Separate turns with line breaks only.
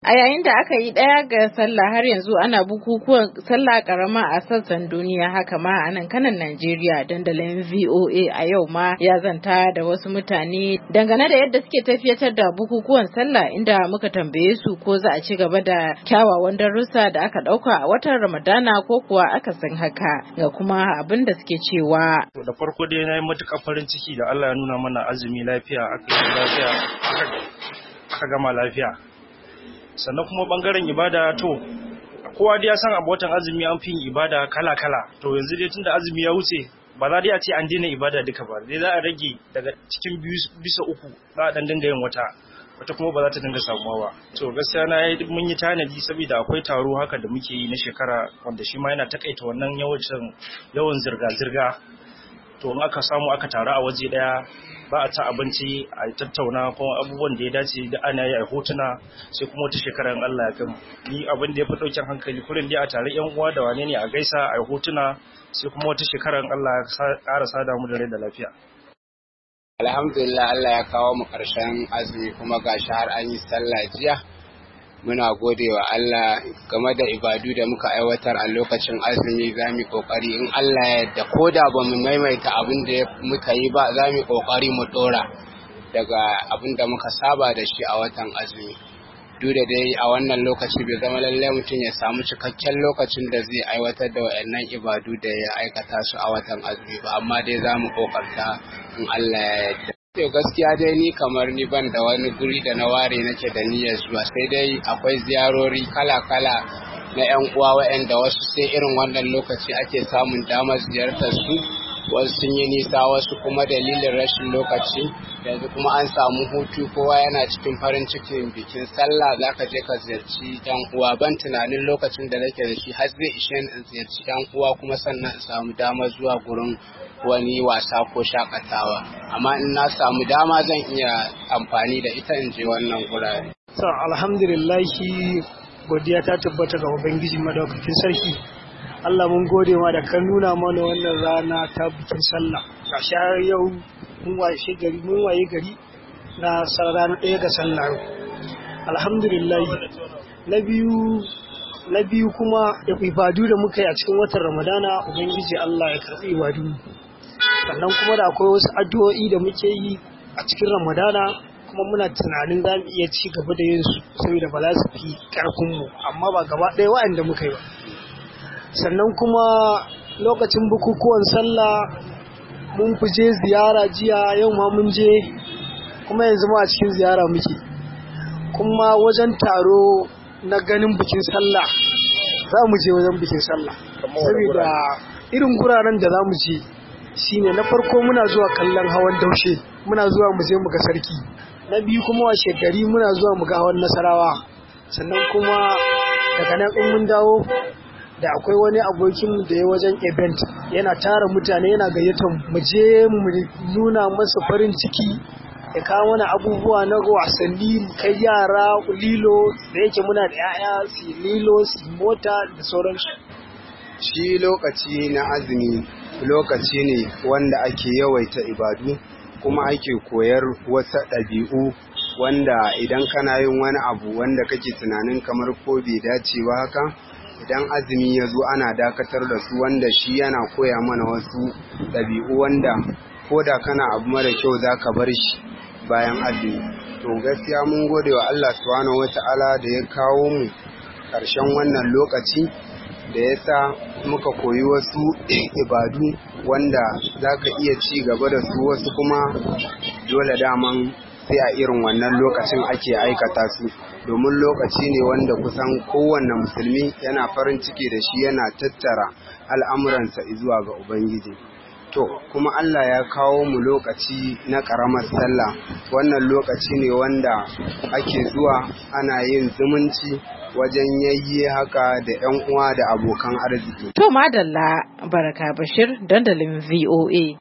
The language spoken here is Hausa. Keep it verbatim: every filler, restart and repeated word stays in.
A yayin da aka yi ɗaya ga sallah har yanzu ana bukukuwan sallah karama a sassan duniya haka ma a nan kanan Najeriya. Dandalin V O A a yau ma ya zanta da wasu mutane dangane da yadda suke tafiyatar da bukukuwan sallah, inda muka tambaye su ko za a ci gaba da kyawawan darussa da aka ɗauka a watan Ramadana ko kuwa aka san haka, ga kuma abin da suke cewa.
Da farko dai na yi matuƙar farin ciki da Allah ya nuna mana azumi lafiya, aka yi lafiya aka gama lafiya. Sannan kuma bangaren ibada, to kowa dai ya san a watan azumi an fi yin ibada kala-kala. To yanzu dai tunda azumi ya wuce ba za dai a ce an daina ibada duka ba, dai za a rage daga cikin bisa uku za a dan dinga yin wata wata kuma ba za ta dinga samuwa ba. To gaskiya na yi mun yi tanadi saboda akwai taro haka da muke yi na shekara wanda shi ma yana takaita wannan yawancin yawan zirga-zirga. To in aka samu aka taru a waje daya ba a ta abinci a tattauna kuma abubuwan da ya dace da ana yi a hotuna, sai kuma wata shekara in Allah ya kai ni abin da ya fi ɗaukin hankali kullum dai a tare yan uwa da wane ne a gaisa a hotuna, sai kuma wata shekara in Allah ya ƙara sada mu da rai da lafiya.
Alhamdulillah, Allah ya kawo mu ƙarshen azumi kuma gashi har an yi sallah jiya. Muna gode wa Allah game da ibadu da muka aiwatar a lokacin azumi. Za mu kokari in Allah ya yarda, ko da ba mu maimaita abin da muka yi ba, za mu kokari mu dora daga abin da muka saba da shi a watan azumi. Duk da dai a wannan lokaci bai zama lallai mutum ya samu cikakken lokacin da zai aiwatar da waɗannan ibadu da ya aikata su a watan azumi ba, amma dai za mu kokarta in Allah ya yarda. To gaskiya dai ni kamar ni ban da wani guri da na ware nake da niyyar zuwa, sai dai akwai ziyarori kala-kala na yan uwa waɗanda wasu sai irin wannan lokaci ake samun damar ziyartar su, wasu sun yi nisa, wasu kuma dalilin rashin lokaci. Yanzu kuma an samu hutu, kowa yana cikin farin cikin bikin sallah, zaka je ka ziyarci yan uwa. Ban tunanin lokacin da nake da shi har zai ishe ni in ziyarci yan uwa kuma sannan in samu damar zuwa gurin wani wasa ko shakatawa, amma in na samu dama zan iya amfani da ita in je wannan gurare.
So, alhamdulillahi, godiya ta tabbata ga Ubangiji madaukakin sarki. Allah mun gode ma da ka nuna mana wannan rana ta bikin sallah. Gashi yau mun waye gari mun waye gari na ranar ɗaya ga sallah. Alhamdulillah. Na biyu na biyu kuma da ibadu da muka yi a cikin watan Ramadana, Ubangiji Allah ya karɓi ibadu. Sannan kuma da akwai wasu addu'o'i da muke yi a cikin Ramadana, kuma muna tunanin za mu iya ci gaba da yin su saboda ba za su fi ƙarfinmu, amma ba gaba ɗaya waɗanda muka yi ba. Sannan kuma lokacin bukukuwan sallah mun fi je ziyara jiya, yau ma mun je, kuma yanzu ma a cikin ziyara muke. Kuma wajen taro na ganin bikin sallah za mu je wajen bikin sallah, saboda irin guraren da za mu je shine na farko muna zuwa kallon hawan daushe, muna zuwa mu je mu ga sarki. Na biyu kuma wa shekari muna zuwa mu ga hawan Nasarawa. Sannan kuma daga nan in mun dawo da akwai wani abokin da ya wajen event yana tara mutane, yana gayyatar mu je mu nuna masa farin ciki, ya kawo mana abubuwa na wasanni, kai yara lilo da yake muna da 'ya'ya su lilo su mota da sauransu.
Shi lokaci na azumi lokaci ne wanda ake yawaita ibadu, kuma ake koyar wasu ɗabi'u wanda idan kana yin wani abu wanda kake tunanin kamar ko bai dace ba haka, idan azumi ya zo ana dakatar da su, wanda shi yana koya mana wasu ɗabi'u wanda ko da kana abu mara kyau za ka bar shi bayan azumi. To gaskiya mun gode wa Allah subhanahu wata'ala da ya kawo mu ƙarshen wannan lokaci, da ya sa muka koyi wasu ibadu wanda za ka iya ci gaba da su, wasu kuma dole daman sai a irin wannan lokacin ake aikata su, domin lokaci ne wanda kusan kowanne musulmi yana farin ciki da shi, yana tattara al'amuransa zuwa ga Ubangiji. To, kuma Allah ya kawo mu lokaci na ƙaramar sallah, wannan lokaci ne wanda ake zuwa ana yin zumunci wajen yayye haka da 'yan uwa da abokan arziki.
To madalla, Baraka Bashir, dandalin V O A.